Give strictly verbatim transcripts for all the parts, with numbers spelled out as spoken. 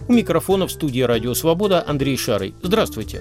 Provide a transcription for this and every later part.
У микрофона в студии «Радио Свобода» Андрей Шарый. Здравствуйте.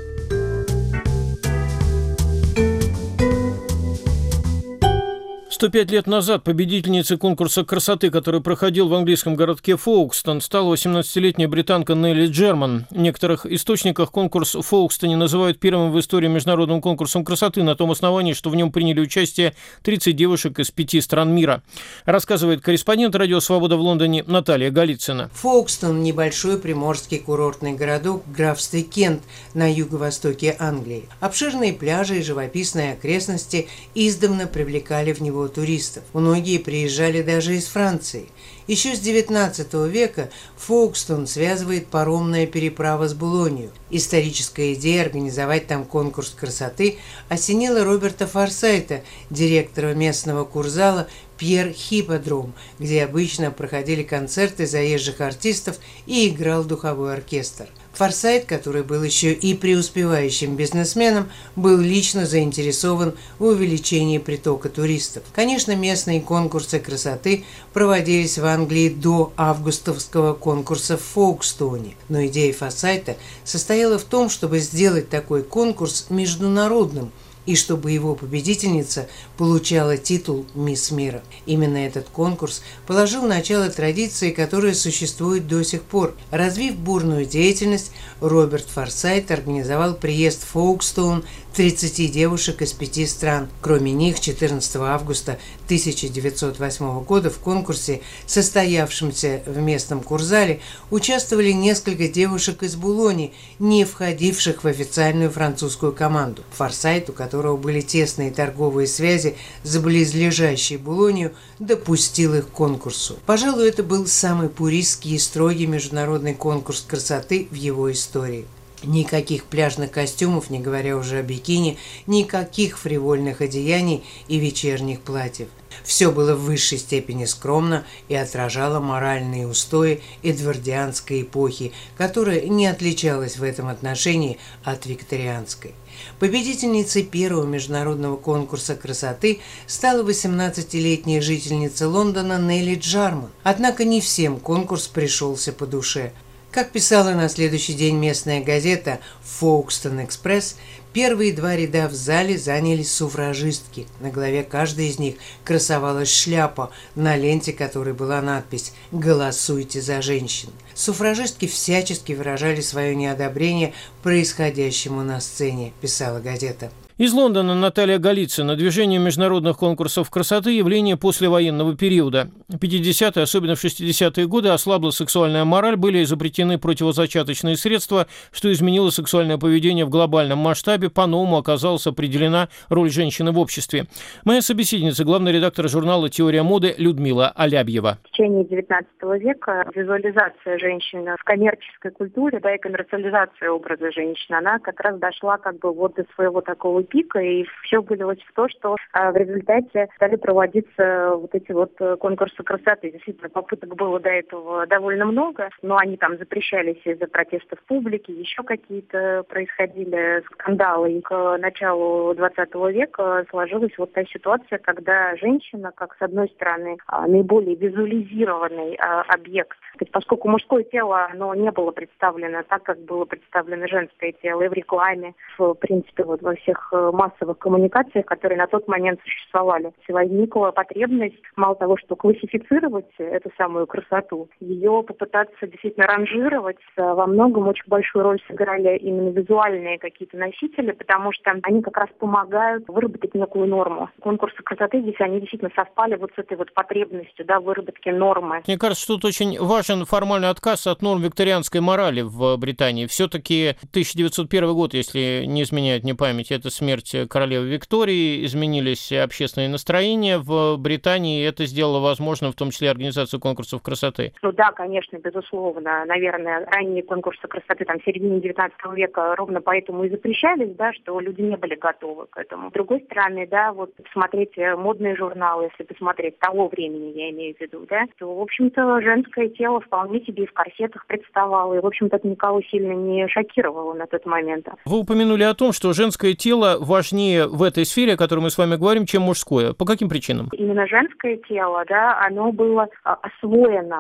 сто пять лет назад победительницей конкурса красоты, который проходил в английском городке Фоукстон, стала восемнадцатилетняя британка Нелли Джерман. В некоторых источниках конкурс в Фоукстоне называют первым в истории международным конкурсом красоты на том основании, что в нем приняли участие тридцать девушек из пяти стран мира. Рассказывает корреспондент «Радио Свобода» в Лондоне Наталья Голицына. Фоукстон – небольшой приморский курортный городок в графстве Кент на юго-востоке Англии. Обширные пляжи и живописные окрестности издавна привлекали в него туристов. Многие приезжали даже из Франции. Еще с девятнадцатого века Фоукстон связывает паромная переправа с Булонью. Историческая идея организовать там конкурс красоты осенила Роберта Форсайта, директора местного курзала Пьер Хипподром, где обычно проходили концерты заезжих артистов и играл духовой оркестр. Форсайт, который был еще и преуспевающим бизнесменом, был лично заинтересован в увеличении притока туристов. Конечно, местные конкурсы красоты проводились в Англии до августовского конкурса в Фоукстоне, но идея Форсайта состояла в том, чтобы сделать такой конкурс международным, и чтобы его победительница получала титул «Мисс Мира». Именно этот конкурс положил начало традиции, которая существует до сих пор. Развив бурную деятельность, Роберт Форсайт организовал приезд в Фоукстоун тридцати девушек из пяти стран. Кроме них, четырнадцатого августа тысяча девятьсот восьмого года в конкурсе, состоявшемся в местном курзале, участвовали несколько девушек из Булони, не входивших в официальную французскую команду. Форсайт, у которого были тесные торговые связи с близлежащей Булонью, допустил их к конкурсу. Пожалуй, это был самый пуристский и строгий международный конкурс красоты в его истории. Никаких пляжных костюмов, не говоря уже о бикини, никаких фривольных одеяний и вечерних платьев. Все было в высшей степени скромно и отражало моральные устои эдвардианской эпохи, которая не отличалась в этом отношении от викторианской. Победительницей первого международного конкурса красоты стала восемнадцатилетняя жительница Лондона Нелли Джерман. Однако не всем конкурс пришелся по душе. Как писала на следующий день местная газета «Фоукстон Экспресс», первые два ряда в зале заняли суфражистки. На голове каждой из них красовалась шляпа, на ленте которой была надпись «Голосуйте за женщин». Суфражистки всячески выражали свое неодобрение происходящему на сцене, писала газета. Из Лондона Наталья Голицына. Движение международных конкурсов красоты – явление послевоенного периода. В пятидесятые, особенно в шестидесятые годы, ослабла сексуальная мораль, были изобретены противозачаточные средства, что изменило сексуальное поведение в глобальном масштабе, по-новому оказалась определена роль женщины в обществе. Моя собеседница, главный редактор журнала «Теория моды» Людмила Алябьева. В течение девятнадцатого века визуализация женщины в коммерческой культуре, да, и коммерциализация образа женщины, она как раз дошла как бы вот до своего такого пика, и все вылилось в то, что а, в результате стали проводиться вот эти вот конкурсы красоты. Действительно, попыток было до этого довольно много, но они там запрещались из-за протестов публики, еще какие-то происходили скандалы. И к началу двадцатого века сложилась вот та ситуация, когда женщина, как с одной стороны, наиболее визуализированный объект, поскольку мужское тело, оно не было представлено так, как было представлено женское тело и в рекламе, в принципе, вот во всех массовых коммуникациях, которые на тот момент существовали. Возникла потребность, мало того, что классифицировать эту самую красоту, ее попытаться действительно ранжировать. Во многом очень большую роль сыграли именно визуальные какие-то носители, потому что они как раз помогают выработать некую норму. Конкурсы красоты здесь, они действительно совпали вот с этой вот потребностью, да, выработки нормы. Мне кажется, что тут очень важен формальный отказ от норм викторианской морали в Британии. Все-таки тысяча девятьсот первый год, если не изменяет мне память, это смерть королевы Виктории, изменились общественные настроения в Британии, и это сделало возможным в том числе организацию конкурсов красоты. Ну да, конечно, безусловно. Наверное, ранние конкурсы красоты там в середине девятнадцатого века ровно поэтому и запрещались, да, что люди не были готовы к этому. С другой стороны, да, вот посмотреть модные журналы, если посмотреть того времени, я имею в виду, да, то, в общем-то, женское тело вполне себе и в корсетах представало, и, в общем-то, это никого сильно не шокировало на тот момент. Вы упомянули о том, что женское тело важнее в этой сфере, о которой мы с вами говорим, чем мужское. По каким причинам? Именно женское тело, да, оно было освоено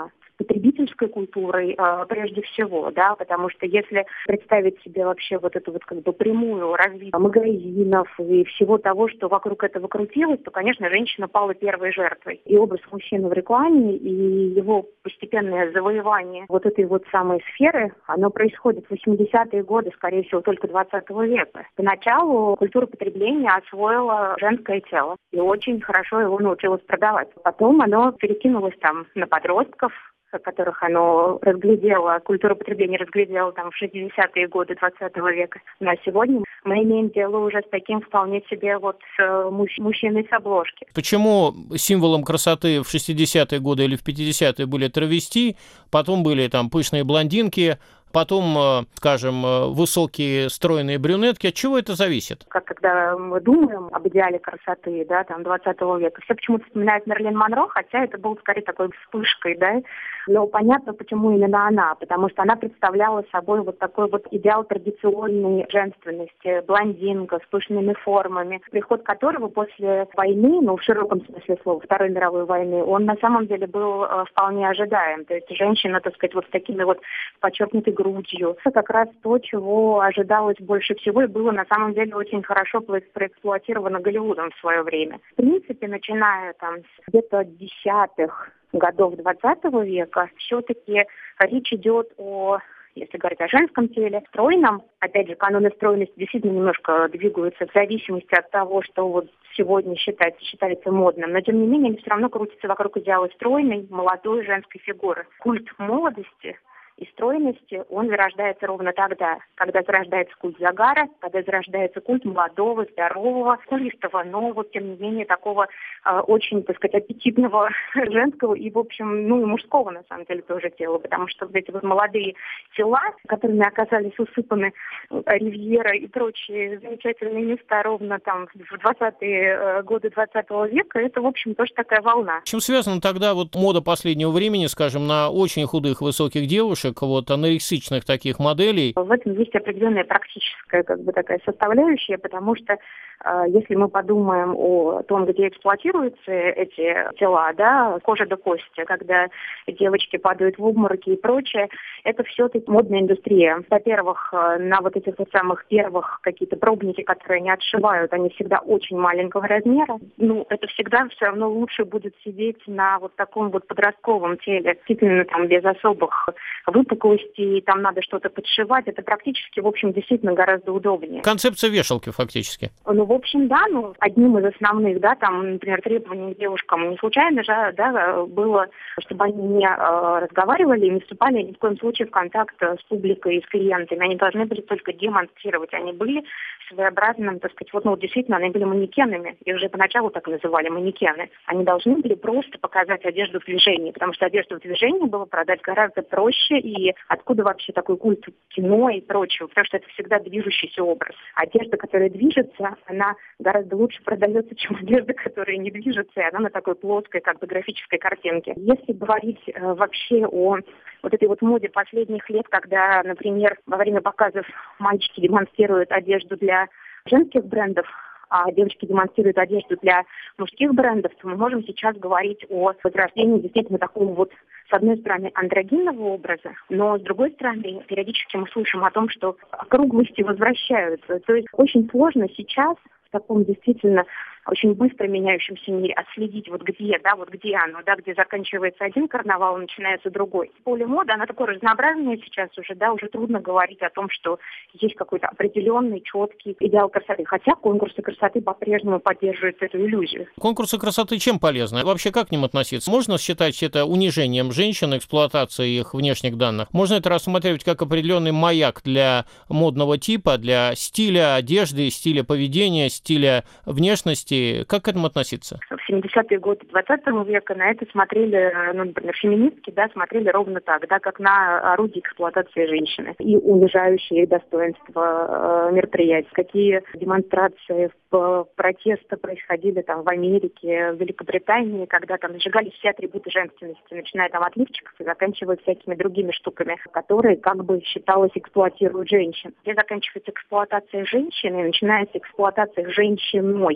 потребительской культурой э, прежде всего, да, потому что если представить себе вообще вот эту вот как бы прямую развитие магазинов и всего того, что вокруг этого крутилось, то, конечно, женщина пала первой жертвой. И образ мужчины в рекламе, и его постепенное завоевание вот этой вот самой сферы, оно происходит в восьмидесятые годы, скорее всего, только двадцатого века. Поначалу культура потребления освоила женское тело и очень хорошо его научилась продавать. Потом оно перекинулось там на подростков, которых оно разглядело, культура потребления разглядела там в шестидесятые годы двадцатого века. Ну, а сегодня мы имеем дело уже с таким вполне себе вот мужч- мужчиной с обложки. Почему символом красоты в шестидесятые годы или в пятидесятые были травести, потом были там пышные блондинки, потом, скажем, высокие стройные брюнетки? От чего это зависит? Как когда мы думаем об идеале красоты, да, там, двадцатого века, все почему-то вспоминают Мерлин Монро, хотя это был скорее такой вспышкой, да, но понятно, почему именно она, потому что она представляла собой вот такой вот идеал традиционной женственности, блондинка с пышными формами, приход которого после войны, ну, в широком смысле слова, Второй мировой войны, он на самом деле был э, вполне ожидаем, то есть женщина, так сказать, вот с такими вот подчеркнутой грудью. Это как раз то, чего ожидалось больше всего и было на самом деле очень хорошо проэксплуатировано Голливудом в свое время. В принципе, начиная там с где-то десятых годов двадцатого века, все-таки речь идет о, если говорить о женском теле, стройном. Опять же, каноны стройности действительно немножко двигаются в зависимости от того, что вот сегодня считается, считается модным. Но, тем не менее, они все равно крутятся вокруг идеала стройной, молодой женской фигуры. Культ молодости и стройности, он зарождается ровно тогда, когда зарождается культ загара, когда зарождается культ молодого, здорового, кулистого, но вот, тем не менее, такого э, очень, так сказать, аппетитного женского и, в общем, ну и мужского, на самом деле, тоже тела, потому что вот эти вот молодые тела, которыми оказались усыпаны Ривьера и прочие замечательные места ровно там в двадцатые э, годы двадцатого века, это, в общем, тоже такая волна. Чем связана тогда вот мода последнего времени, скажем, на очень худых высоких девушек, вот анорексичных таких моделей? В этом есть определенная практическая как бы такая составляющая, потому что э, если мы подумаем о том, где эксплуатируются эти тела, да, кожа до кости, когда девочки падают в обмороки и прочее, это все-таки модная индустрия. Во-первых, на вот этих вот самых первых какие-то пробники, которые они отшивают, они всегда очень маленького размера. Ну, это всегда все равно лучше будет сидеть на вот таком вот подростковом теле, действительно там без особых выпуклости, там надо что-то подшивать, это практически, в общем, действительно гораздо удобнее. Концепция вешалки фактически. Ну, в общем, да, ну, одним из основных, да, там, например, требований к девушкам не случайно же, да, было, чтобы они не э, разговаривали и не вступали ни в коем случае в контакт с публикой и с клиентами. Они должны были только демонстрировать. Они были своеобразным, так сказать, вот, ну, действительно, они были манекенами. Их же поначалу так называли манекены. Они должны были просто показать одежду в движении, потому что одежду в движении было продать гораздо проще. И откуда вообще такой культ кино и прочего? Потому что это всегда движущийся образ. Одежда, которая движется, она гораздо лучше продается, чем одежда, которая не движется, и она на такой плоской, как бы, графической картинке. Если говорить э, вообще о вот этой вот моде последних лет, когда, например, во время показов мальчики демонстрируют одежду для женских брендов, а девочки демонстрируют одежду для мужских брендов, то мы можем сейчас говорить о возрождении действительно такого вот, с одной стороны, андрогинного образа, но с другой стороны, периодически мы слышим о том, что округлости возвращаются. То есть очень сложно сейчас в таком действительно очень быстро меняющемся мире отследить вот где, да, вот где оно, да, где заканчивается один карнавал, начинается другой. Поле моды, она такое разнообразное сейчас уже, да, уже трудно говорить о том, что есть какой-то определенный, четкий идеал красоты. Хотя конкурсы красоты по-прежнему поддерживают эту иллюзию. Конкурсы красоты чем полезны? Вообще как к ним относиться? Можно считать это унижением женщин, эксплуатацией их внешних данных? Можно это рассматривать как определенный маяк для модного типа, для стиля одежды, стиля поведения, стиля внешности? Как к этому относиться? В семидесятые годы двадцатого века на это смотрели, ну, например, феминистки, да, смотрели ровно так, да, как на орудие эксплуатации женщины и унижающие их достоинства э, мероприятий. Какие демонстрации протеста происходили там в Америке, в Великобритании, когда там сжигались все атрибуты женственности, начиная там от лифчиков и заканчивая всякими другими штуками, которые, как бы считалось, эксплуатируют женщин. Где заканчивается эксплуатация женщины, начинается эксплуатация женщиной, мод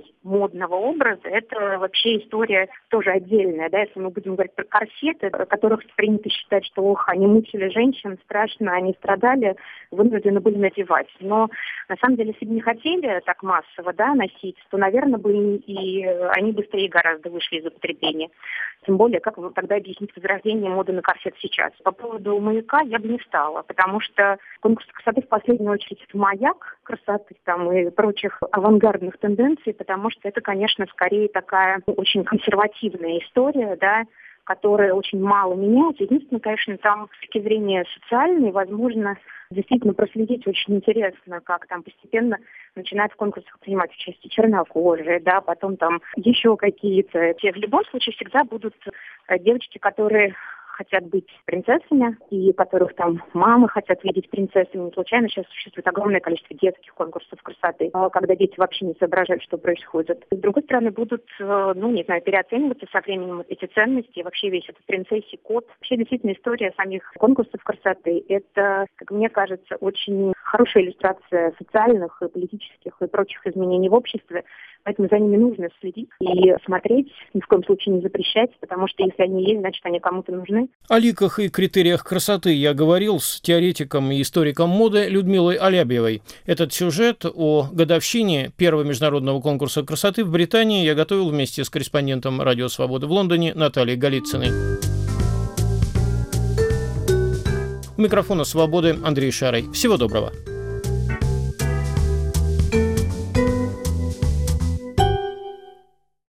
модного образа, это вообще история тоже отдельная. Да? Если мы будем говорить про корсеты, которых принято считать, что ох, они мучили женщин, страшно, они страдали, вынуждены были надевать. Но на самом деле, если бы не хотели так массово, да, носить, то, наверное, бы и они быстрее гораздо вышли из употребления. Тем более, как тогда объяснить возрождение моды на корсет сейчас? По поводу маяка я бы не стала, потому что конкурс красоты в последнюю очередь это маяк красоты там, и прочих авангардных тенденций, потому что это, конечно, скорее такая очень консервативная история, да, которая очень мало меняется. Единственное, конечно, там с точки зрения социальной, возможно, действительно проследить очень интересно, как там постепенно начинают в конкурсах принимать участие чернокожие, да, потом там еще какие-то. В любом случае всегда будут девочки, которые хотят быть принцессами, и которых там мамы хотят видеть принцессами. Не случайно сейчас существует огромное количество детских конкурсов красоты, когда дети вообще не соображают, что происходит. С другой стороны, будут, ну, не знаю, переоцениваться со временем эти ценности, и вообще весь этот принцессий код. Вообще, действительно, история самих конкурсов красоты – это, как мне кажется, очень хорошая иллюстрация социальных и политических и прочих изменений в обществе. Поэтому за ними нужно следить и смотреть, ни в коем случае не запрещать, потому что если они есть, значит, они кому-то нужны. О ликах и критериях красоты я говорил с теоретиком и историком моды Людмилой Алябьевой. Этот сюжет о годовщине первого международного конкурса красоты в Британии я готовил вместе с корреспондентом «Радио Свободы» в Лондоне Натальей Голицыной. У микрофона «Свободы» Андрей Шарой. Всего доброго.